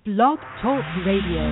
Blog Talk Radio.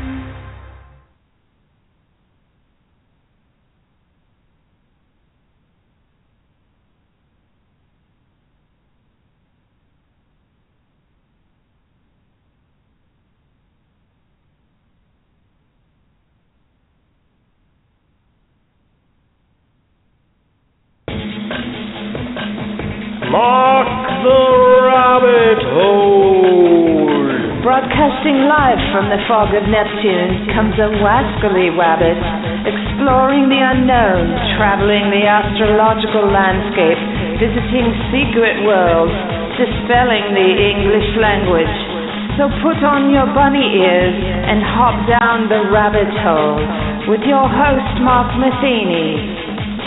Mark the Rabbit Hole! Broadcasting live from the fog of Neptune comes a wascally rabbit, exploring the unknown, traveling the astrological landscape, visiting secret worlds, dispelling the English language. So put on your bunny ears and hop down the rabbit hole with your host, Mark Matheny.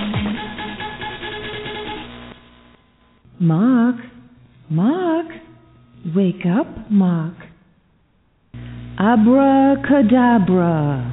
Mark, wake up, Mark. Abracadabra.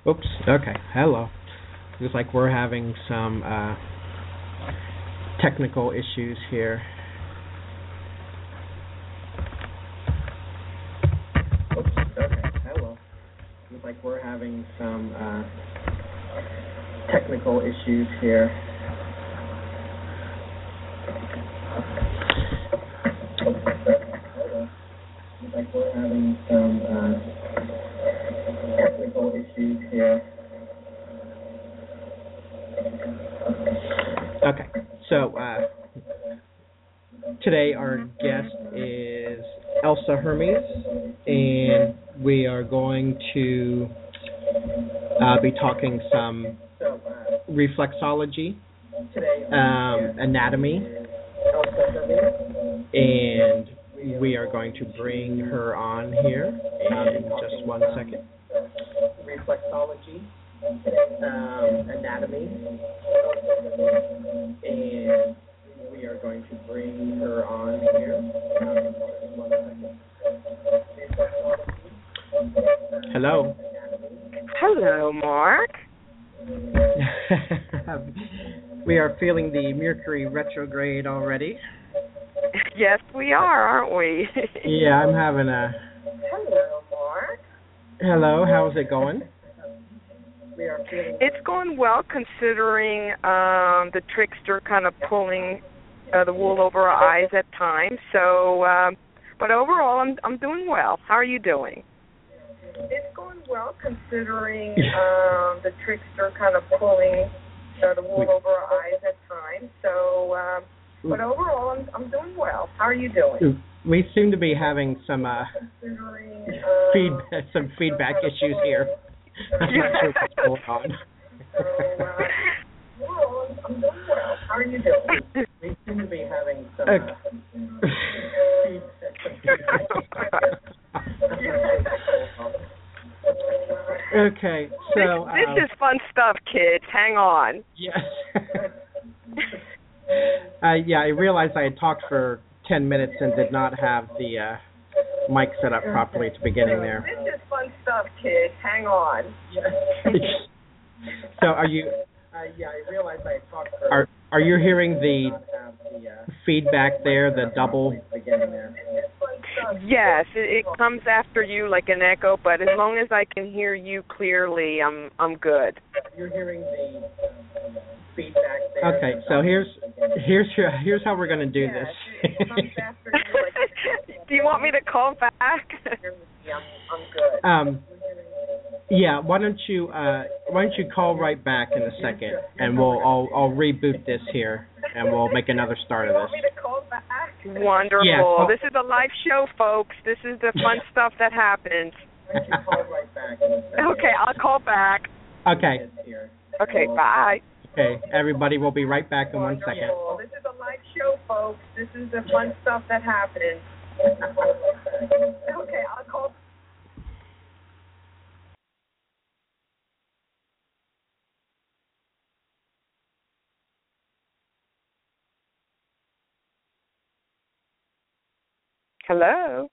Oops. Okay. Hello. Looks like we're having some technical issues here. Oops. Okay. Hello. Looks like we're having some technical issues here. Looks like we're having some technical issues here. Okay, so today our guest is Elsa Hermes, and we are going to be talking some reflexology, anatomy, and we are going to bring her on here in just one second. Reflexology, anatomy, and we are going to bring her on here in just one second. Hello. Hello, Mark. We are feeling the Mercury retrograde already. Yes, we are, aren't we? Yeah, I'm having a... Hello, Mark. Hello, how's it going? It's going well, considering the trickster kind of pulling the wool over our eyes at times. So, but overall, I'm doing well. How are you doing? It's going well, considering the trickster kind of pulling the wool over our eyes at times. So, but overall, I'm doing well. How are you doing? We seem to be having some feedback issues here. I'm not sure what's going on. I'm doing well. How are you doing? We seem to be having some Okay, so... This is fun stuff, kids. Hang on. Yes. Yeah, I realized I had talked for 10 minutes and did not have the mic set up properly at the beginning there. This is fun stuff, kids. Hang on. So are you... yeah, I realized I had talked for... Are you hearing the feedback there, the double... Yes, it comes after you like an echo, but as long as I can hear you clearly, I'm good. You're hearing the feedback there. Okay, so here's how we're going to do this. It comes after you like... Do you want me to call back? I'm good. Yeah, why don't you call right back in a second, and I'll reboot this here, and we'll make another start of this. You want me to call back? Wonderful. Yeah, this is a live show, folks. This is the fun stuff that happens. Okay, I'll call back. Okay. Okay, bye. Okay, everybody, we'll be right back in 1 second. This is a live show, folks. This is the fun stuff that happens. Okay, I'll call. Hello.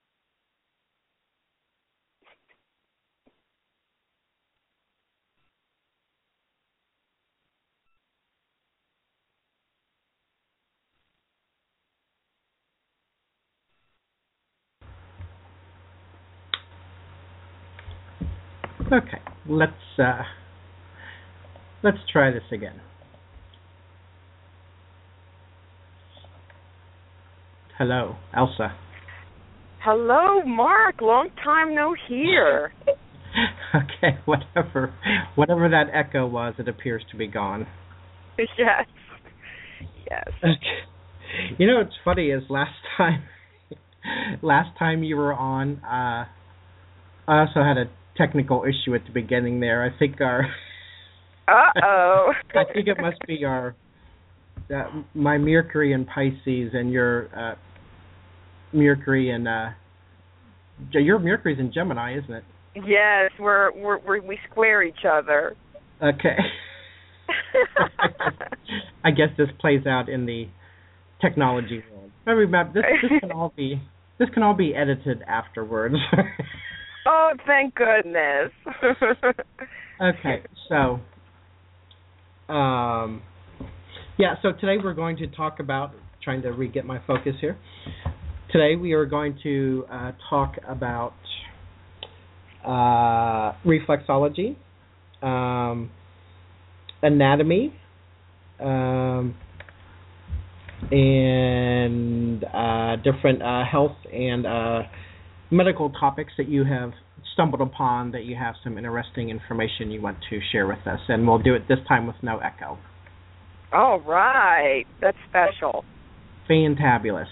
Okay, let's try this again. Hello, Elsa. Hello, Mark. Long time no hear. Okay, whatever that echo was, it appears to be gone. Yes. Yes. Okay. You know what's funny is last time you were on, I also had a technical issue at the beginning there. I think Uh-oh. I think it must be my Mercury in Pisces and your Mercury and your Mercury's in Gemini, isn't it? Yes, we square each other. Okay. I guess this plays out in the technology world. Remember, this can all be edited afterwards. Oh, thank goodness. Okay, so, so today we're going to talk about, trying to re-get my focus here. Today we are going to talk about reflexology, anatomy, and different health and medical topics that you have stumbled upon, that you have some interesting information you want to share with us. And we'll do it this time with no echo. All right. That's special. Fantabulous.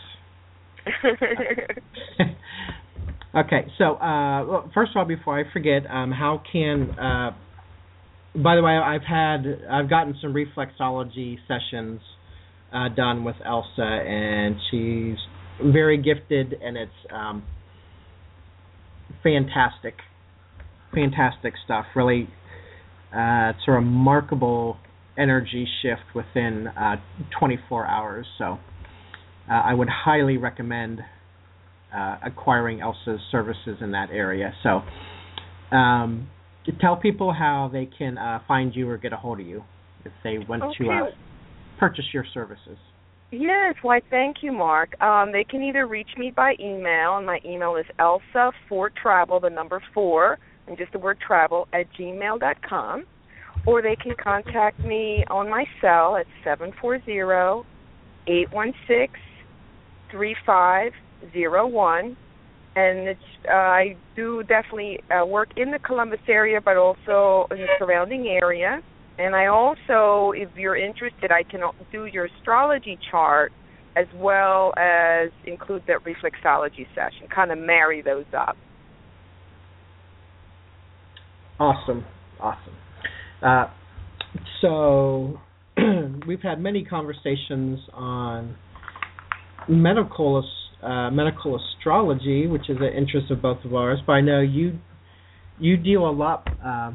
Okay, so first of all, before I forget, how can by the way, I've gotten some reflexology sessions done with Elsa, and she's very gifted, and it's fantastic stuff. Really, it's a remarkable energy shift within 24 hours. So I would highly recommend acquiring Elsa's services in that area. So tell people how they can find you or get a hold of you if they want to purchase your services. Yes, why, thank you, Mark. They can either reach me by email, and my email is elsa4travel, the number 4, and just the word travel, @gmail.com, or they can contact me on my cell at 740-816-3501, and I do definitely work in the Columbus area, but also in the surrounding area. And I also, if you're interested, I can do your astrology chart as well as include that reflexology session, kind of marry those up. Awesome. So we've had many conversations on medical astrology, which is an interest of both of ours, but I know you deal a lot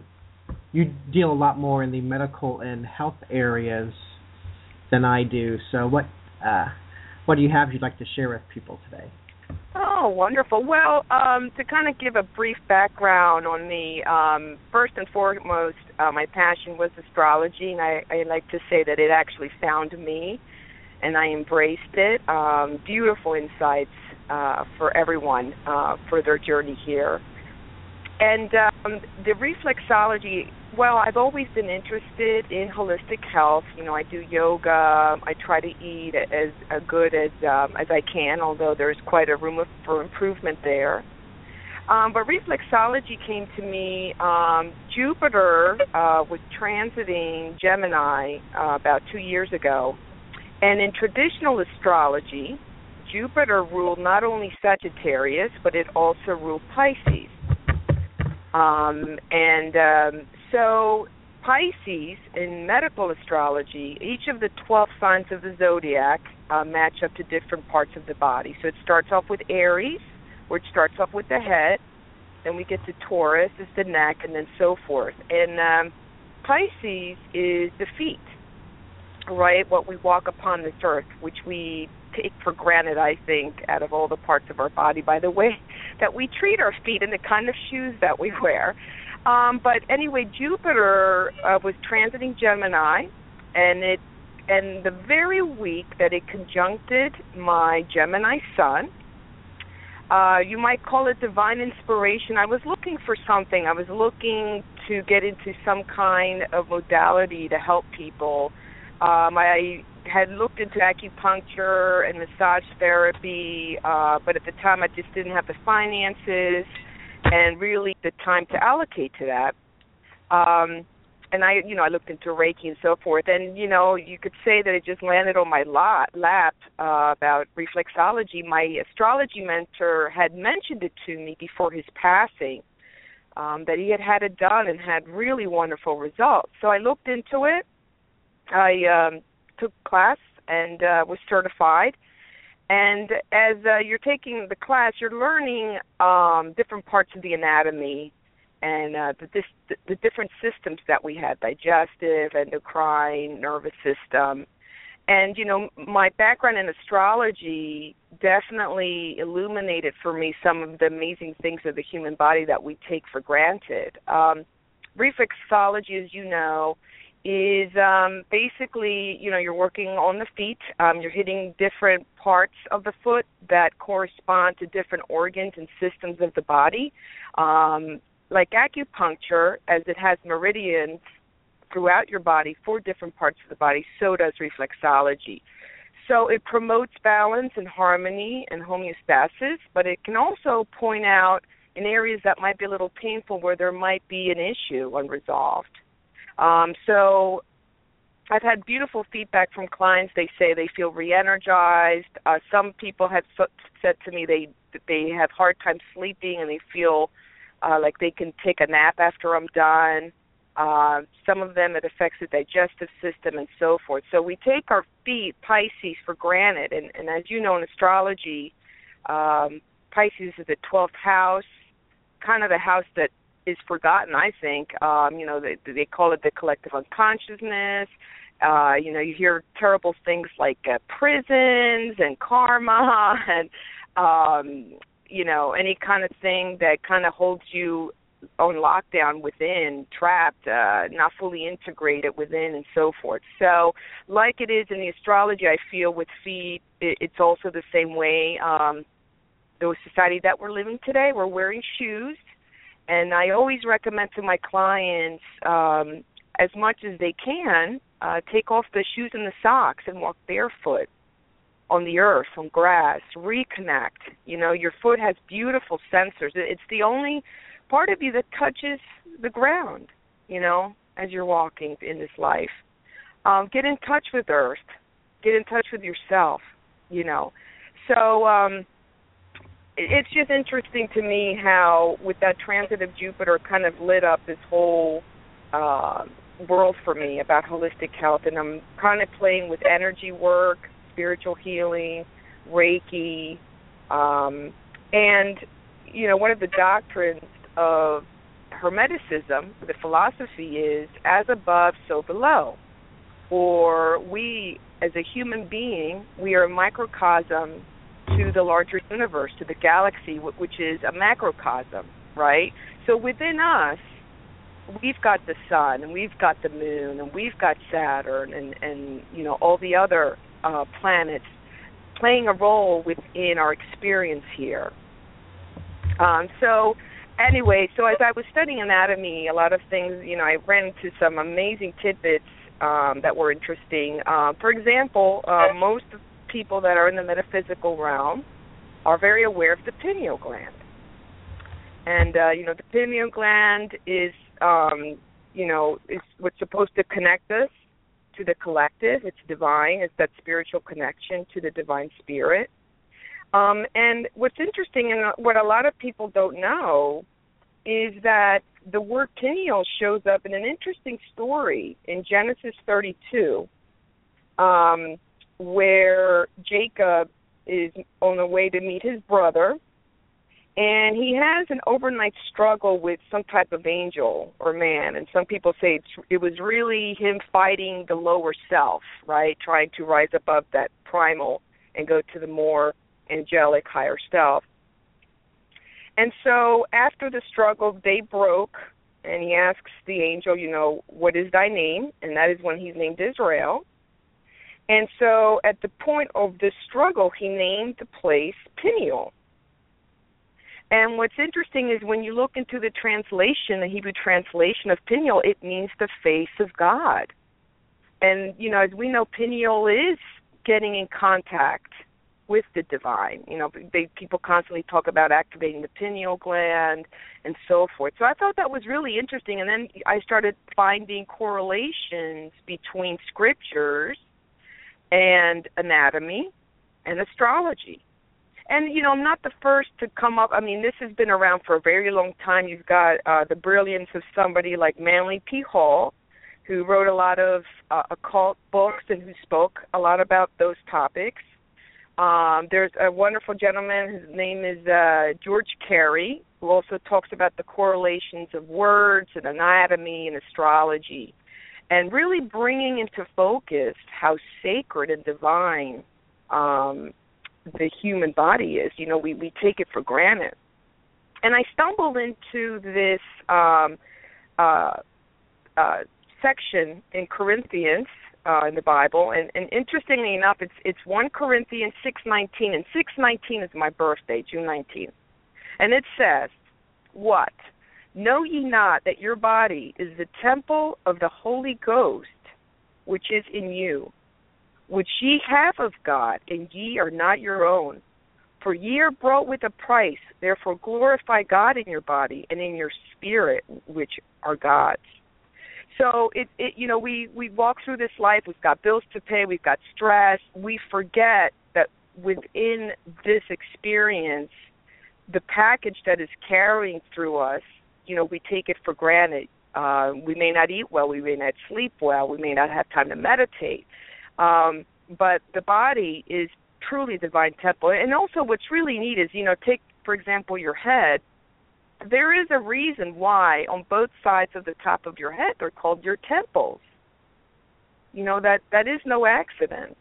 more in the medical and health areas than I do. So what do you have you'd like to share with people today? Oh, wonderful. Well, to kind of give a brief background on me, first and foremost, my passion was astrology, and I like to say that it actually found me, and I embraced it. Beautiful insights for everyone for their journey here. And the reflexology, well, I've always been interested in holistic health. You know, I do yoga. I try to eat as good as I can, although there's quite a room for improvement there. But reflexology came to me. Jupiter was transiting Gemini about 2 years ago. And in traditional astrology, Jupiter ruled not only Sagittarius, but it also ruled Pisces. So Pisces, in medical astrology, each of the 12 signs of the zodiac match up to different parts of the body. So it starts off with Aries, which starts off with the head. Then we get to Taurus, is the neck, and then so forth. And Pisces is the feet, right? What we walk upon this earth, which we take for granted, I think, out of all the parts of our body, by the way, that we treat our feet and the kind of shoes that we wear. But anyway, Jupiter was transiting Gemini, and the very week that it conjuncted my Gemini sun, you might call it divine inspiration. I was looking for something. I was looking to get into some kind of modality to help people. I had looked into acupuncture and massage therapy, but at the time I just didn't have the finances and really the time to allocate to that. And I looked into Reiki and so forth, and you could say that it just landed on my lap about reflexology. My astrology mentor had mentioned it to me before his passing, that he had it done and had really wonderful results. So I looked into it. I took class and was certified. And as you're taking the class, you're learning different parts of the anatomy and the different systems that we have, digestive, endocrine, nervous system. And, my background in astrology definitely illuminated for me some of the amazing things of the human body that we take for granted. Reflexology, as you know, is basically, you're working on the feet. You're hitting different parts of the foot that correspond to different organs and systems of the body. Like acupuncture, as it has meridians throughout your body for different parts of the body, so does reflexology. So it promotes balance and harmony and homeostasis, but it can also point out in areas that might be a little painful where there might be an issue unresolved. So I've had beautiful feedback from clients. They say they feel re-energized. Some people have said to me they have hard time sleeping and they feel like they can take a nap after I'm done. Some of them, it affects the digestive system and so forth. So we take our feet, Pisces, for granted. And as you know in astrology, Pisces is the 12th house, kind of the house that is forgotten, I think. They call it the collective unconsciousness. You hear terrible things like prisons and karma and, any kind of thing that kind of holds you on lockdown within, trapped, not fully integrated within, and so forth. So like it is in the astrology, I feel with feet, it's also the same way. The society that we're living today, we're wearing shoes, and I always recommend to my clients, as much as they can, take off the shoes and the socks and walk barefoot on the earth, on grass, reconnect. Your foot has beautiful sensors. It's the only part of you that touches the ground, as you're walking in this life. Get in touch with Earth. Get in touch with yourself, So it's just interesting to me how with that transit of Jupiter kind of lit up this whole world for me about holistic health. And I'm kind of playing with energy work, spiritual healing, Reiki, and, one of the doctrines of Hermeticism, the philosophy is as above, so below. Or we, as a human being, we are a microcosm to the larger universe, to the galaxy, which is a macrocosm, right? So within us, we've got the sun, and we've got the moon, and we've got Saturn, and all the other planets playing a role within our experience here. Anyway, so as I was studying anatomy, a lot of things, I ran into some amazing tidbits that were interesting. For example, most people that are in the metaphysical realm are very aware of the pineal gland. And, the pineal gland is, is what's supposed to connect us to the collective. It's divine. It's that spiritual connection to the divine spirit. And what's interesting and what a lot of people don't know is that the word pineal shows up in an interesting story in Genesis 32, where Jacob is on the way to meet his brother, and he has an overnight struggle with some type of angel or man, and some people say it was really him fighting the lower self, right, trying to rise above that primal and go to the more angelic, higher self. And so after the struggle, they broke, and he asks the angel, what is thy name? And that is when he's named Israel. And so at the point of the struggle, he named the place Peniel. And what's interesting is when you look into the translation, the Hebrew translation of Peniel, it means the face of God. And, as we know, Peniel is getting in contact with the divine. People constantly talk about activating the pineal gland and so forth. So I thought that was really interesting. And then I started finding correlations between scriptures and anatomy and astrology. And, I'm not the first to come up. I mean, this has been around for a very long time. You've got the brilliance of somebody like Manly P. Hall, who wrote a lot of occult books and who spoke a lot about those topics. There's a wonderful gentleman, his name is George Carey, who also talks about the correlations of words and anatomy and astrology. and really bringing into focus how sacred and divine the human body is. You know, we take it for granted. And I stumbled into this section in Corinthians in the Bible, and interestingly enough, it's 1 Corinthians 6:19, and 6:19 is my birthday, June 19th. And it says, "What? Know ye not that your body is the temple of the Holy Ghost, which is in you, which ye have of God, and ye are not your own? For ye are bought with a price, therefore glorify God in your body and in your spirit, which are God's." So we walk through this life. We've got bills to pay. We've got stress. We forget that within this experience, the package that is carrying through us, we take it for granted. We may not eat well. We may not sleep well. We may not have time to meditate. But the body is truly a divine temple. And also what's really neat is, take, for example, your head. There is a reason why on both sides of the top of your head they're called your temples. That is no accident.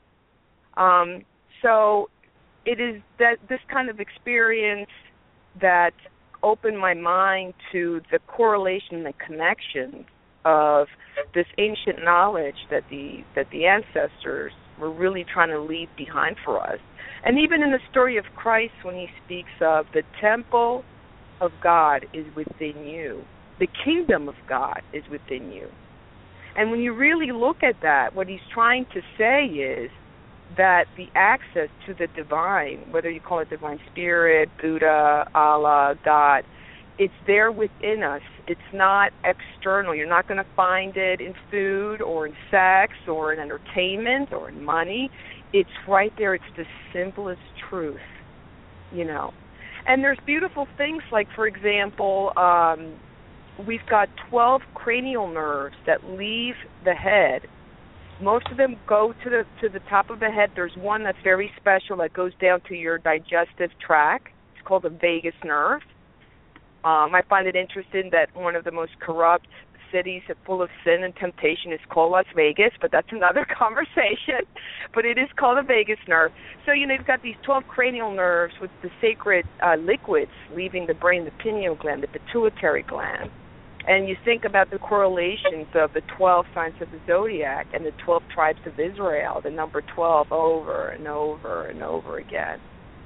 So it is that this kind of experience that opened my mind to the correlation and the connection of this ancient knowledge that the ancestors were really trying to leave behind for us. And even in the story of Christ, when he speaks of the temple of God is within you, the kingdom of God is within you. And when you really look at that, what he's trying to say is that the access to the divine, whether you call it divine spirit, Buddha, Allah, God, it's there within us. It's not external. You're not going to find it in food or in sex or in entertainment or in money. It's right there. It's the simplest truth, And there's beautiful things like, for example, we've got 12 cranial nerves that leave the head. Most of them go to the top of the head. There's one that's very special that goes down to your digestive tract. It's called the vagus nerve. I find it interesting that one of the most corrupt cities full of sin and temptation is called Las Vegas, but that's another conversation. But it is called the vagus nerve. So, you've got these 12 cranial nerves with the sacred liquids leaving the brain, the pineal gland, the pituitary gland. And you think about the correlations of the 12 signs of the zodiac and the 12 tribes of Israel, the number 12 over and over and over again.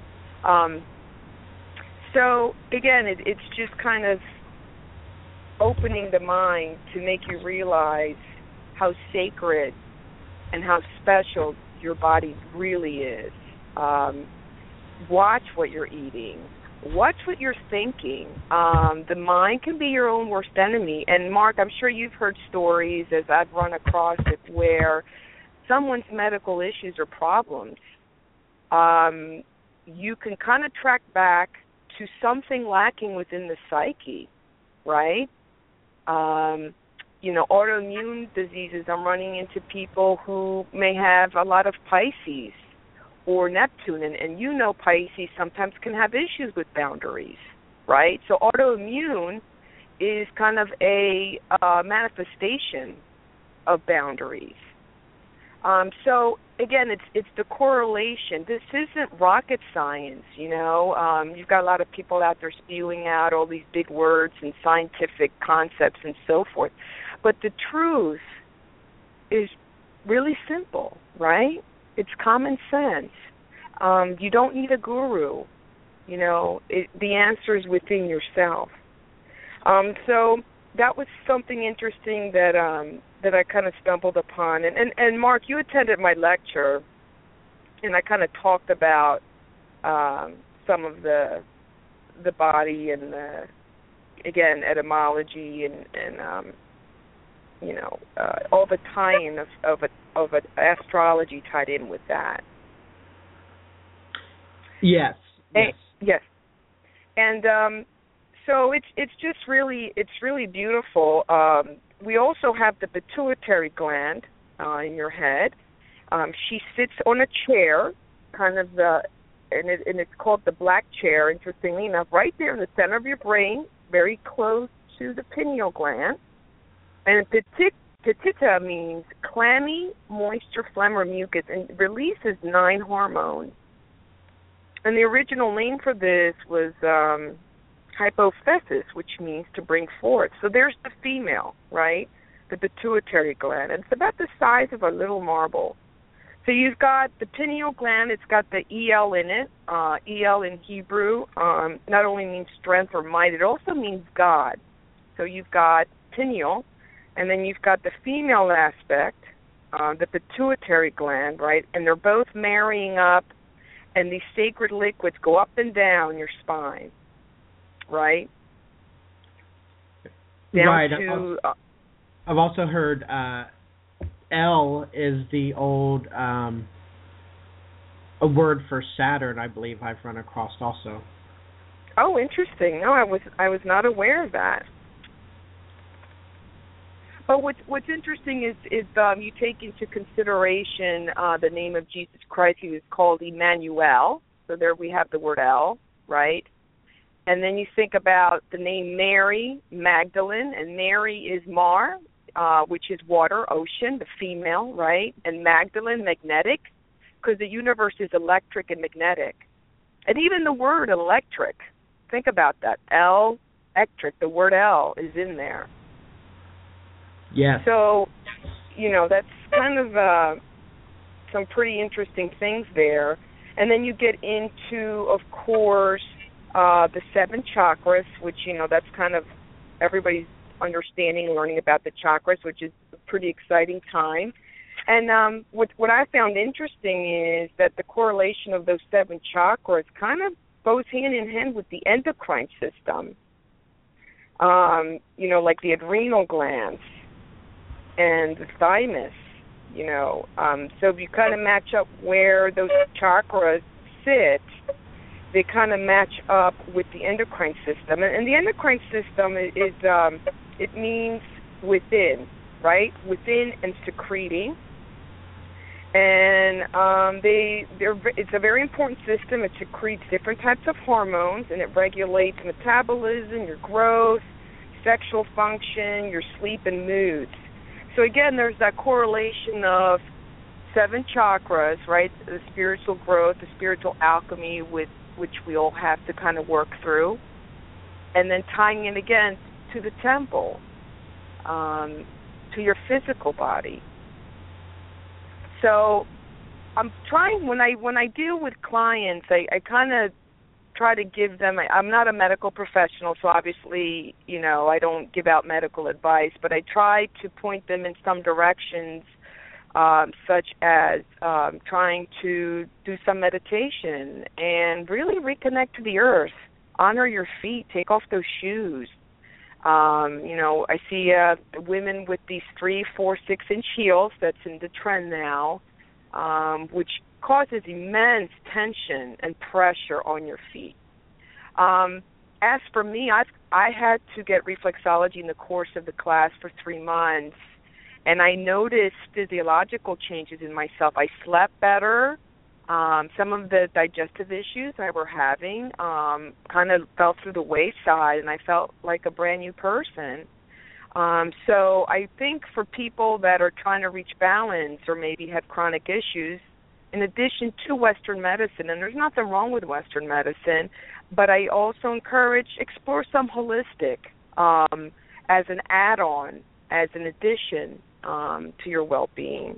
So, again, it's just kind of opening the mind to make you realize how sacred and how special your body really is. Watch what you're eating. Watch what you're thinking. The mind can be your own worst enemy. And, Mark, I'm sure you've heard stories, as I've run across it, where someone's medical issues or problems, you can kind of track back to something lacking within the psyche, right? Autoimmune diseases, I'm running into people who may have a lot of Pisces or Neptune, and Pisces sometimes can have issues with boundaries, right? So autoimmune is kind of a manifestation of boundaries. So again, it's the correlation. This isn't rocket science, You've got a lot of people out there spewing out all these big words and scientific concepts and so forth. But the truth is really simple, right? It's common sense. You don't need a guru. The answer is within yourself. So that was something interesting that I kind of stumbled upon. And Mark, you attended my lecture, and I kind of talked about some of the body and again, etymology and all the tie-in of astrology tied in with that. Yes. Yes. And so it's just really beautiful. We also have the pituitary gland in your head. She sits on a chair, kind of and it's called the black chair, interestingly enough, right there in the center of your brain, very close to the pineal gland. And Pitita means clammy, moisture, phlegm, or mucus, and releases 9 hormones. And the original name for this was hypophysis, which means to bring forth. So there's the female, right? The pituitary gland. And it's about the size of a little marble. So you've got the pineal gland. It's got the El in it. El in Hebrew not only means strength or might, it also means God. So you've got pineal, and then you've got the female aspect, the pituitary gland, right? And they're both marrying up, and these sacred liquids go up and down your spine, right? Down right. to... I've also heard El is the old a word for Saturn, I believe I've run across also. Oh, interesting. No, I was not aware of that. But what's interesting is you take into consideration the name of Jesus Christ. He was called Emmanuel. So there we have the word El, right? And then you think about the name Mary, Magdalene, and Mary is Mar, which is water, ocean, the female, right? And Magdalene, magnetic, because the universe is electric and magnetic. And even the word electric, think about that. Electric, the word El is in there. Yes. So, that's kind of some pretty interesting things there. And then you get into, of course, the 7 chakras, which, that's kind of everybody's understanding and learning about the chakras, which is a pretty exciting time. And what I found interesting is that the correlation of those 7 chakras kind of goes hand in hand with the endocrine system, like the adrenal glands and the thymus, So if you kind of match up where those chakras sit, they kind of match up with the endocrine system. And the endocrine system is it means within, right? Within and secreting. And it's a very important system. It secretes different types of hormones, and it regulates metabolism, your growth, sexual function, your sleep, and moods. So again, there's that correlation of 7 chakras, right? The spiritual growth, the spiritual alchemy with which we all have to kind of work through, and then tying in again to the temple, to your physical body. So I'm trying, when I deal with clients, I kind of try to give them, I'm not a medical professional, so obviously, I don't give out medical advice, but I try to point them in some directions, such as trying to do some meditation and really reconnect to the earth, honor your feet, take off those shoes. I see women with these 3, 4, 6-inch heels. That's in the trend now, which causes immense tension and pressure on your feet. As for me, I had to get reflexology in the course of the class for 3 months, and I noticed physiological changes in myself. I slept better. Some of the digestive issues I were having kind of fell through the wayside, and I felt like a brand new person. So I think for people that are trying to reach balance or maybe have chronic issues, in addition to Western medicine, and there's nothing wrong with Western medicine, but I also encourage explore some holistic as an add-on, as an addition to your well-being.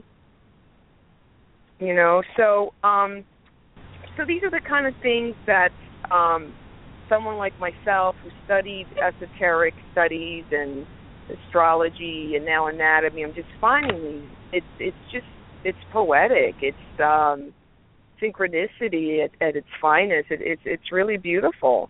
So these are the kind of things that someone like myself who studied esoteric studies and astrology and now anatomy, I'm just finding it's poetic. It's synchronicity at its finest. It's really beautiful.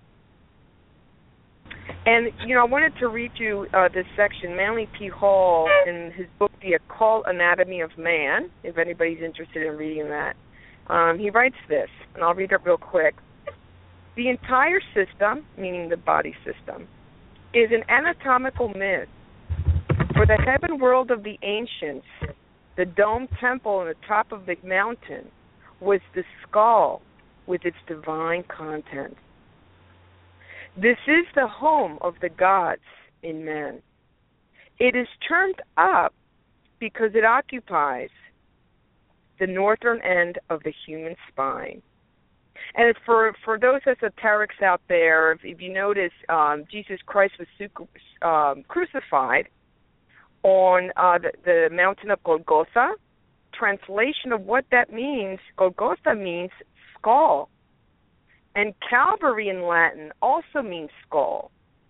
And, I wanted to read you this section. Manly P. Hall, in his book, The Occult Anatomy of Man, if anybody's interested in reading that, he writes this, and I'll read it real quick. The entire system, meaning the body system, is an anatomical myth. For the heaven world of the ancients, the domed temple on the top of the mountain was the skull with its divine content. This is the home of the gods in men. It is turned up because it occupies the northern end of the human spine. And for those esoterics out there, if you notice, Jesus Christ was crucified on the mountain of Golgotha. Translation of what that means, Golgotha means skull. And Calvary in Latin also means skull.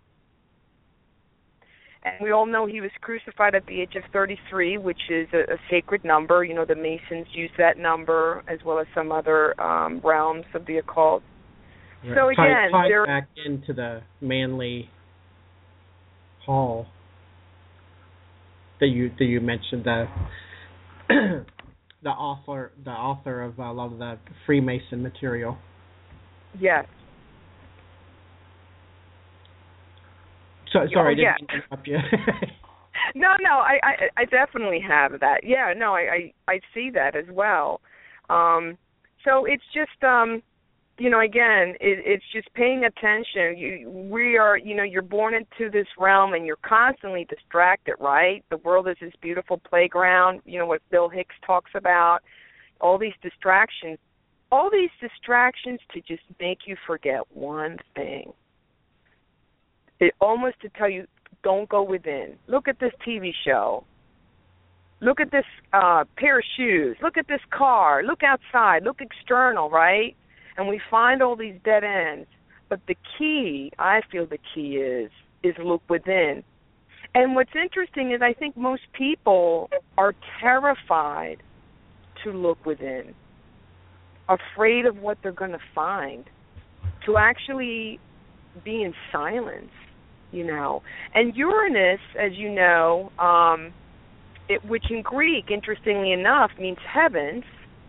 And we all know he was crucified at the age of 33, which is a sacred number. You know, the Masons use that number as well as some other realms of the occult. Right. So again, tie back into the Manly Hall that you mentioned, the author of a lot of the Freemason material. Yes. So sorry, I didn't interrupt you. No, I definitely have that. Yeah, no, I see that as well. So it's just again, it's just paying attention. We are, you're born into this realm and you're constantly distracted, right? The world is this beautiful playground, what Bill Hicks talks about, all these distractions to just make you forget one thing. It almost to tell you, don't go within. Look at this TV show. Look at this pair of shoes. Look at this car. Look outside. Look external, right? And we find all these dead ends. But the key, I feel the key is look within. And what's interesting is I think most people are terrified to look within, afraid of what they're going to find, to actually be in silence, And Uranus, as you know, which in Greek, interestingly enough, means heavens,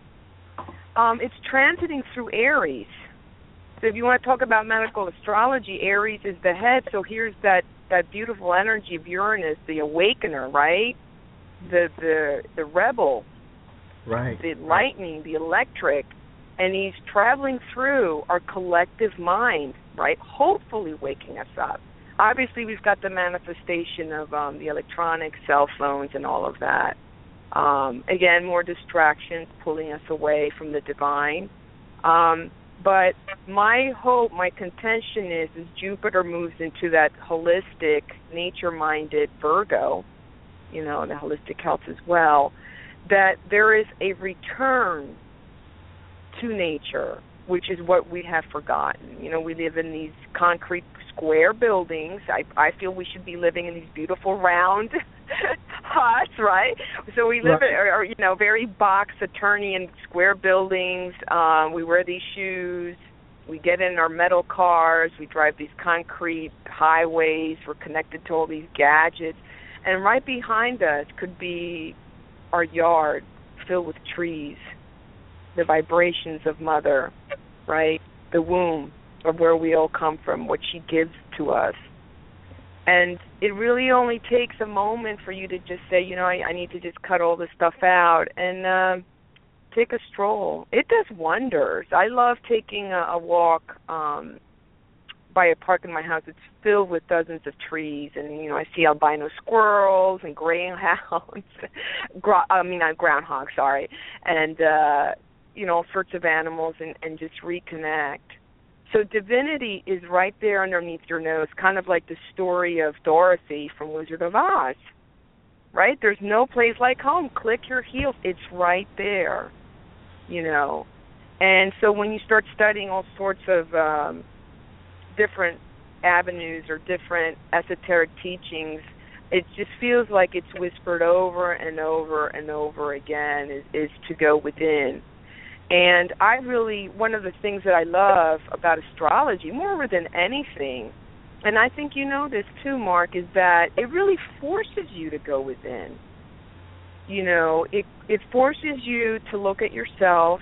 it's transiting through Aries. So if you want to talk about medical astrology, Aries is the head, so here's that beautiful energy of Uranus, the awakener, right? The rebel, right? The lightning, the electric, and he's traveling through our collective mind, right? Hopefully waking us up. Obviously, we've got the manifestation of the electronic cell phones and all of that. Again, more distractions pulling us away from the divine. But my hope, my contention is as Jupiter moves into that holistic, nature-minded Virgo, the holistic health as well, that there is a return to nature, which is what we have forgotten. We live in these concrete square buildings. I feel we should be living in these beautiful round huts, right? So we live in, very box-Saturnian square buildings. We wear these shoes. We get in our metal cars. We drive these concrete highways. We're connected to all these gadgets. And right behind us could be our yard filled with trees, the vibrations of Mother, right? The womb of where we all come from, what she gives to us. And it really only takes a moment for you to just say, I need to just cut all this stuff out and take a stroll. It does wonders. I love taking a walk by a park in my house. It's filled with dozens of trees, and, I see albino squirrels and greyhounds. Not groundhogs, sorry. And, all sorts of animals and just reconnect. So divinity is right there underneath your nose, kind of like the story of Dorothy from Wizard of Oz, right? There's no place like home. Click your heels. It's right there, And so when you start studying all sorts of different avenues or different esoteric teachings, it just feels like it's whispered over and over and over again is to go within. And one of the things that I love about astrology, more than anything, and I think you know this too, Mark, is that it really forces you to go within. It forces you to look at yourself,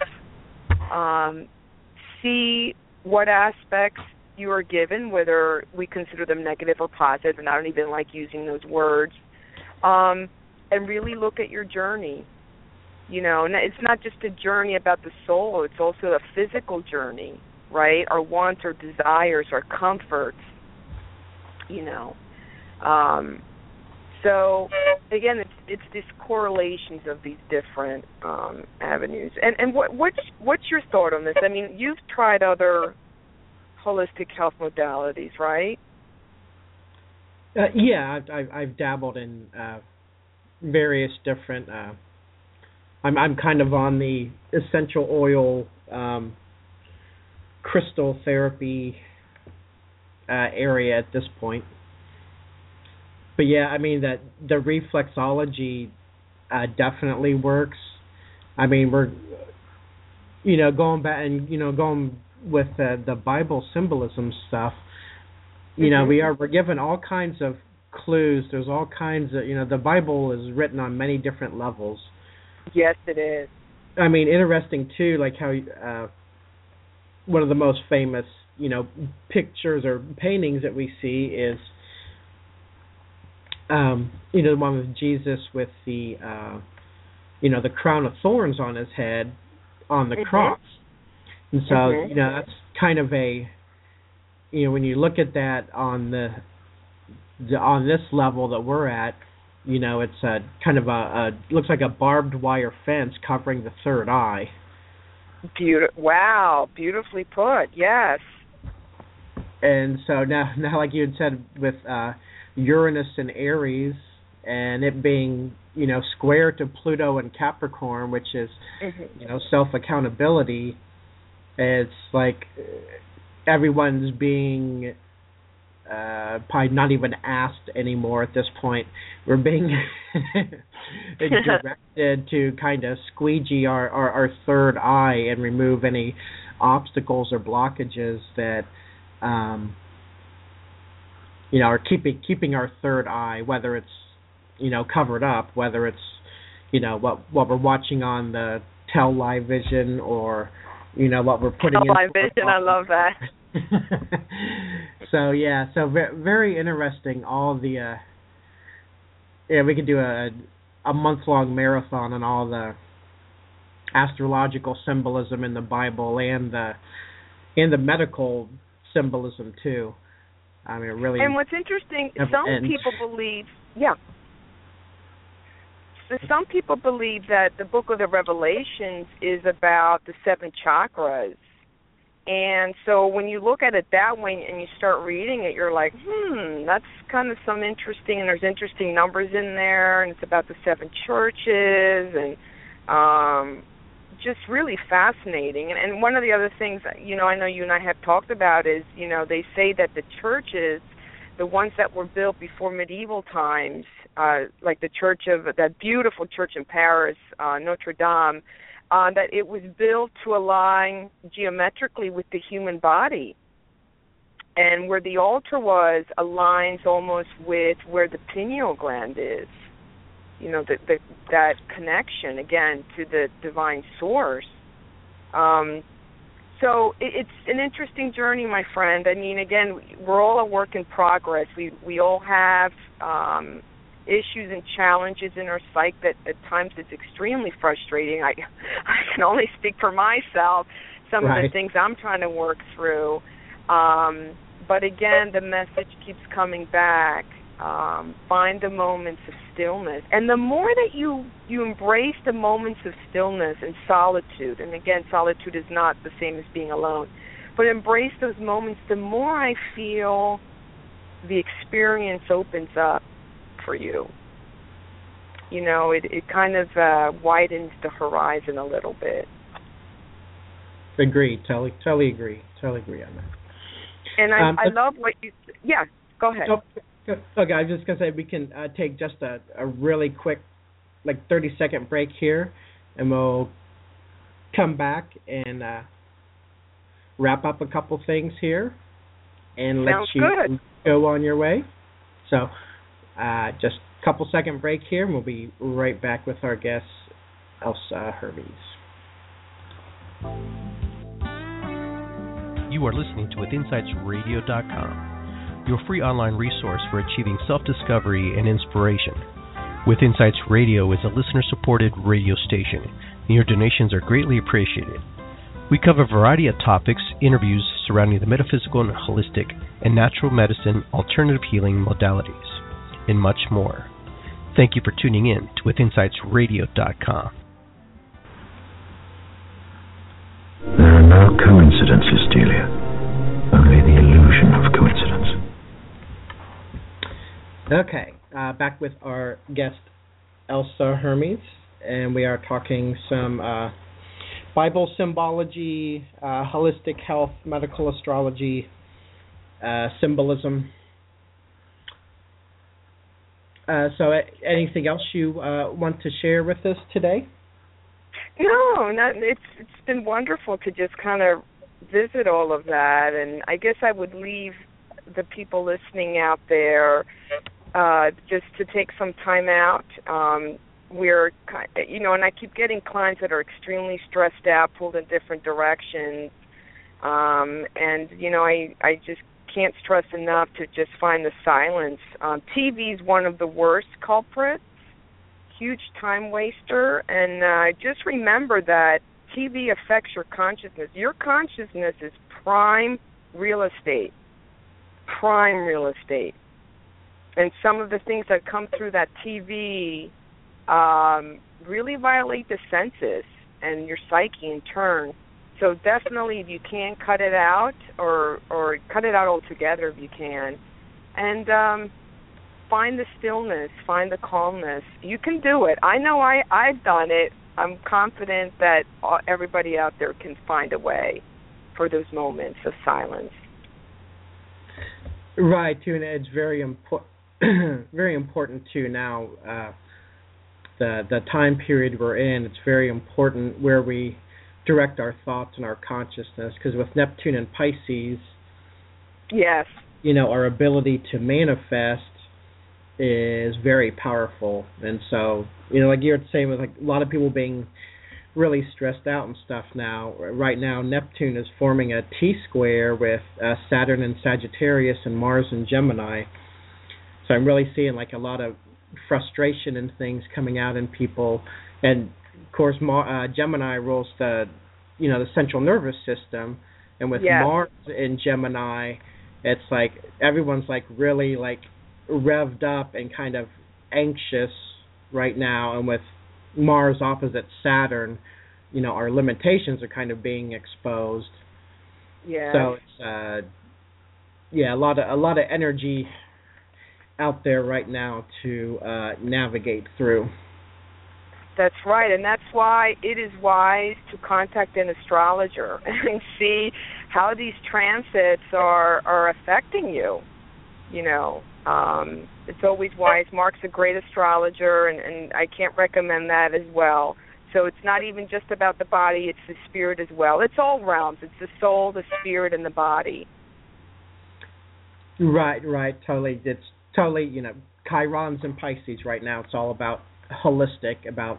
see what aspects you are given, whether we consider them negative or positive, and I don't even like using those words, and really look at your journey. And it's not just a journey about the soul, it's also a physical journey, right? Our wants, our desires, our comforts, So, again, these correlations of these different avenues. And what's your thought on this? I mean, you've tried other holistic health modalities, right? Yeah, I've dabbled in various different. I'm kind of on the essential oil crystal therapy area at this point. But yeah, I mean that the reflexology definitely works. I mean, we're going back and going with the Bible symbolism stuff. We're given all kinds of clues. There's all kinds of the Bible is written on many different levels. Yes, it is. I mean, interesting too, like how one of the most famous pictures or paintings that we see is the one with Jesus with the the crown of thorns on his head on the cross. And so that's kind of a when you look at that on on this level that we're at, it's a kind of looks like a barbed wire fence covering the third eye. Wow, beautifully put. Yes. And so now like you had said with Uranus and Aries, and it being square to Pluto and Capricorn, which is self accountability. It's like everyone's being probably not even asked anymore at this point. We're being directed to kind of squeegee our third eye and remove any obstacles or blockages that are keeping our third eye, whether it's covered up, whether it's what we're watching on the Live Vision or what we're putting in Live Vision. I love that. So very interesting. All the we could do a month-long marathon on all the astrological symbolism in the Bible and the medical symbolism too. I mean, it really. And what's interesting, some people believe, So some people believe that the Book of the Revelations is about the 7 chakras. And so when you look at it that way and you start reading it, you're like, that's kind of some interesting, and there's interesting numbers in there, and it's about the 7 churches, and just really fascinating. And one of the other things, I know you and I have talked about is, they say that the churches, the ones that were built before medieval times, like the church of that beautiful church in Paris, Notre Dame, that it was built to align geometrically with the human body. And where the altar was aligns almost with where the pineal gland is. That connection, again, to the divine source. So it's an interesting journey, my friend. I mean, again, we're all a work in progress. We all have issues and challenges in our psyche that at times it's extremely frustrating. I can only speak for myself, some of the things I'm trying to work through. But again, the message keeps coming back. Find the moments of stillness. And the more that you embrace the moments of stillness and solitude, and again, solitude is not the same as being alone, but embrace those moments, the more I feel the experience opens up for you. It kind of widens the horizon a little bit. Agree. Totally agree on that. And I love what you... Yeah, go ahead. Okay, I was just going to say we can take just a really quick, 30-second break here, and we'll come back and wrap up a couple things here and let you go on your way. So just a couple second break here, and we'll be right back with our guest, Elsa Hermes. You are listening to WithinsightsRadio.com, your free online resource for achieving self-discovery and inspiration. With Insights Radio is a listener-supported radio station, and your donations are greatly appreciated. We cover a variety of topics, interviews surrounding the metaphysical and holistic and natural medicine, alternative healing modalities, and much more. Thank you for tuning in to withinsightsradio.com. There are no coincidences, Delia. Only the illusion of coincidence. Okay, back with our guest, Elsa Hermes, and we are talking some Bible symbology, holistic health, medical astrology, symbolism. So anything else you want to share with us today? No, it's been wonderful to just kind of visit all of that, and I guess I would leave the people listening out there just to take some time out. We're, and I keep getting clients that are extremely stressed out, pulled in different directions, and I just can't stress enough to just find the silence. TV is one of the worst culprits, huge time waster, and just remember that TV affects your consciousness. Your consciousness is prime real estate. And some of the things that come through that TV really violate the senses and your psyche in turn. So definitely, if you can, cut it out or cut it out altogether if you can. And find the stillness, find the calmness. You can do it. I know I've done it. I'm confident that everybody out there can find a way for those moments of silence. Right, too, and it's very important. Very important too now. The time period we're in, it's very important where we direct our thoughts and our consciousness, because with Neptune and Pisces, yes, our ability to manifest is very powerful. And so, like you were saying, with like a lot of people being really stressed out and stuff now, right now Neptune is forming a T-square with Saturn in Sagittarius and Mars in Gemini. So I'm really seeing like a lot of frustration and things coming out in people. And of course, Gemini rules the central nervous system, and with Mars in Gemini, it's like everyone's like really like revved up and kind of anxious right now. And with Mars opposite Saturn, our limitations are kind of being exposed. Yeah. So it's a lot of energy out there right now to navigate through. That's right, and that's why it is wise to contact an astrologer and see how these transits are affecting you. It's always wise. Mark's a great astrologer, and I can't recommend that as well. So it's not even just about the body, it's the spirit as well. It's all realms. It's the soul, the spirit, and the body. Right, totally. It's totally, Chiron's in Pisces right now. It's all about holistic, about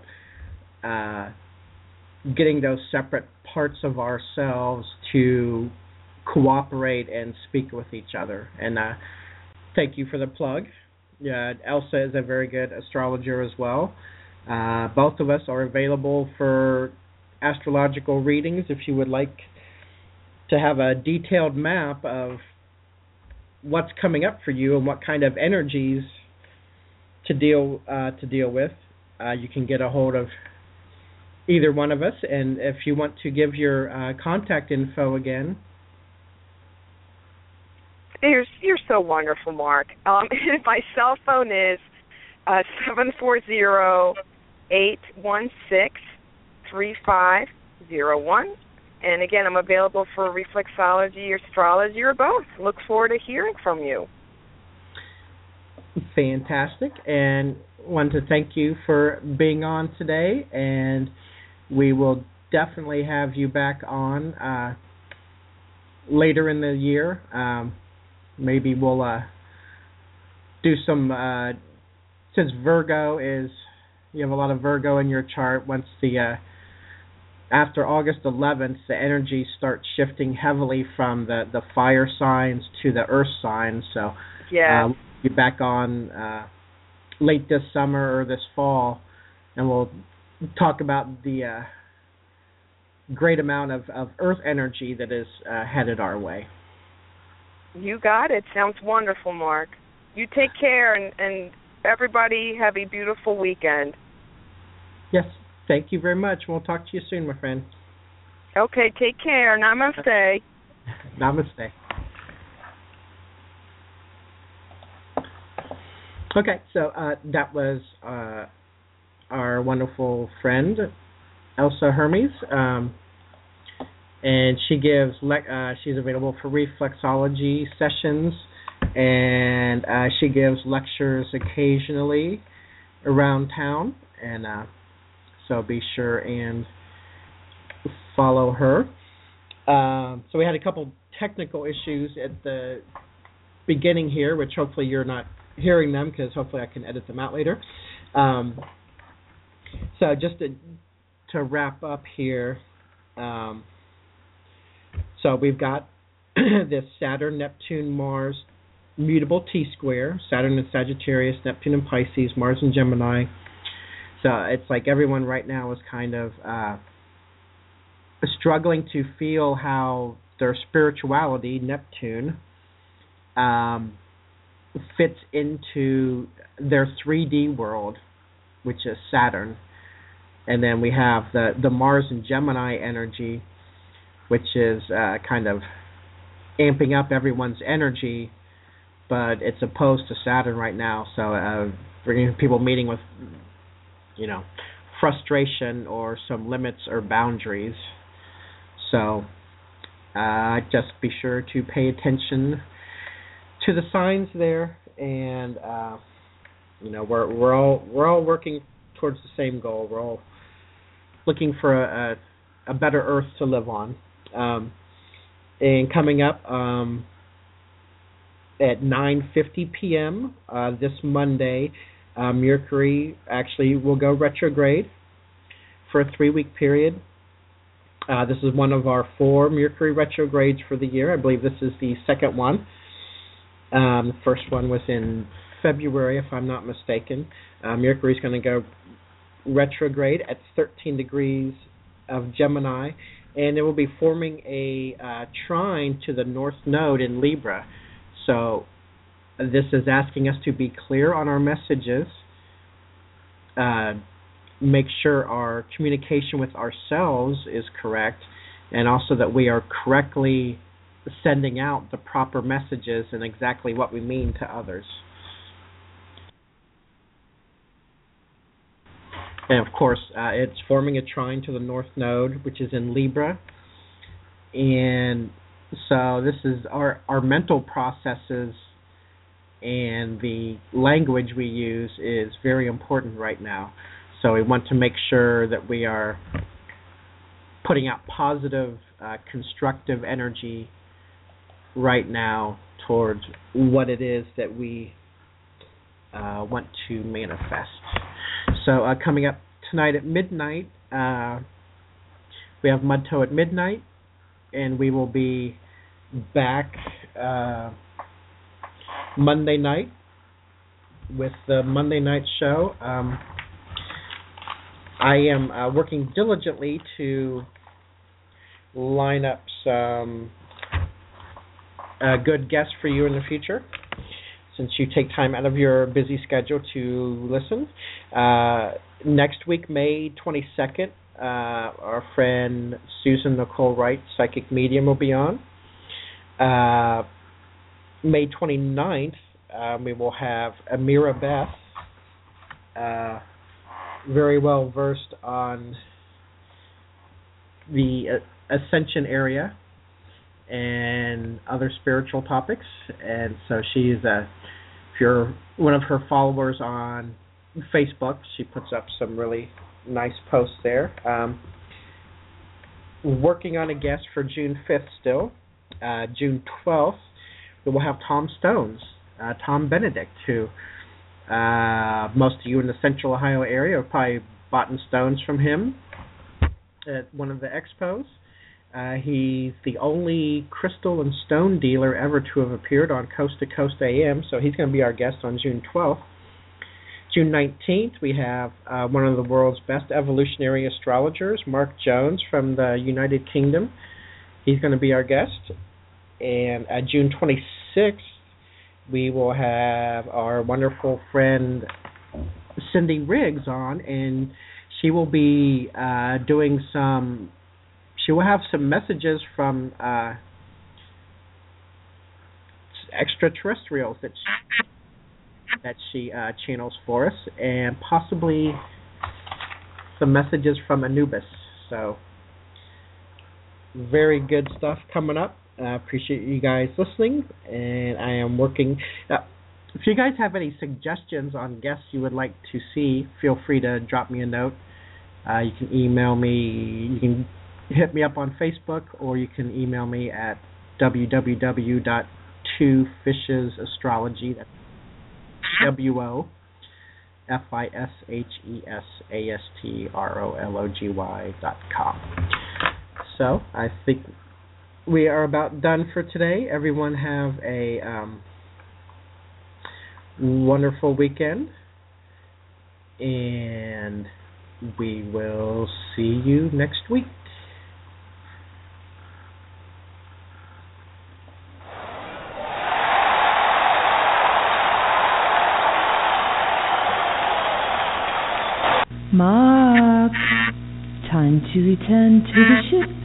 getting those separate parts of ourselves to cooperate and speak with each other. And thank you for the plug. Elsa is a very good astrologer as well. Both of us are available for astrological readings if you would like to have a detailed map of what's coming up for you and what kind of energies to deal with. You can get a hold of either one of us, and if you want to give your contact info again. You're so wonderful, Mark. My cell phone is 740-816-3501. And again, I'm available for reflexology or astrology or both. Look forward to hearing from you. Fantastic. And want to thank you for being on today. And we will definitely have you back on later in the year. Maybe we'll do some, since Virgo is, you have a lot of Virgo in your chart, once the after August 11th, the energy starts shifting heavily from the fire signs to the earth signs. So we'll be back on late this summer or this fall, and we'll talk about the great amount of earth energy that is headed our way. You got it. Sounds wonderful, Mark. You take care, and everybody have a beautiful weekend. Yes, thank you very much. We'll talk to you soon, my friend. Okay, take care. Namaste. Namaste. Okay, so that was our wonderful friend, Elsa Hermes, and she gives she's available for reflexology sessions, and she gives lectures occasionally around town, and so be sure and follow her. So we had a couple technical issues at the beginning here, which hopefully you're not hearing them, because hopefully I can edit them out later. So just to wrap up here, so we've got this Saturn, Neptune, Mars, mutable T-square, Saturn in Sagittarius, Neptune in Pisces, Mars in Gemini. So it's like everyone right now is kind of struggling to feel how their spirituality, Neptune, fits into their 3D world, which is Saturn. And then we have the Mars and Gemini energy, which is kind of amping up everyone's energy, but it's opposed to Saturn right now. So bringing people meeting with, frustration or some limits or boundaries. So just be sure to pay attention to the signs there, and we're all working towards the same goal. We're all looking for a better Earth to live on. And coming up at 9:50 p.m. This Monday, Mercury actually will go retrograde for a 3-week period. This is one of our 4 Mercury retrogrades for the year. I believe this is the second one. The first one was in February, if I'm not mistaken. Mercury is going to go retrograde at 13 degrees of Gemini, and it will be forming a trine to the North Node in Libra. So this is asking us to be clear on our messages, make sure our communication with ourselves is correct, and also that we are correctly sending out the proper messages and exactly what we mean to others. And of course, it's forming a trine to the North Node, which is in Libra. And so this is our mental processes, and the language we use is very important right now. So we want to make sure that we are putting out positive, constructive energy right now towards what it is that we want to manifest. So coming up tonight at midnight, we have Mud Toe at midnight, and we will be back Monday night with the Monday night show. I am working diligently to line up some good guests for you in the future, since you take time out of your busy schedule to listen. Next week, May 22nd, our friend Susan Nicole Wright, Psychic Medium, will be on. May 29th, we will have Amira Beth, very well versed on the Ascension area and other spiritual topics. And so she's if you're one of her followers on Facebook, she puts up some really nice posts there. Working on a guest for June 5th still. June 12th, we will have Tom Stones, Tom Benedict, who most of you in the Central Ohio area have probably bought stones from him at one of the expos. He's the only crystal and stone dealer ever to have appeared on Coast to Coast AM, so he's going to be our guest on June 12th. June 19th, we have one of the world's best evolutionary astrologers, Mark Jones from the United Kingdom. He's going to be our guest. And June 26th, we will have our wonderful friend Cindy Riggs on, and she will be doing some. She will have some messages from extraterrestrials that she channels for us, and possibly some messages from Anubis. So, very good stuff coming up. I appreciate you guys listening, and I am working. If you guys have any suggestions on guests you would like to see, feel free to drop me a note. You can email me. You can hit me up on Facebook, or you can email me at www.twofishesastrology. That's WOFISHESASTROLOGY.com. So I think we are about done for today. Everyone have a wonderful weekend, and we will see you next week. Mark, time to return to the ship.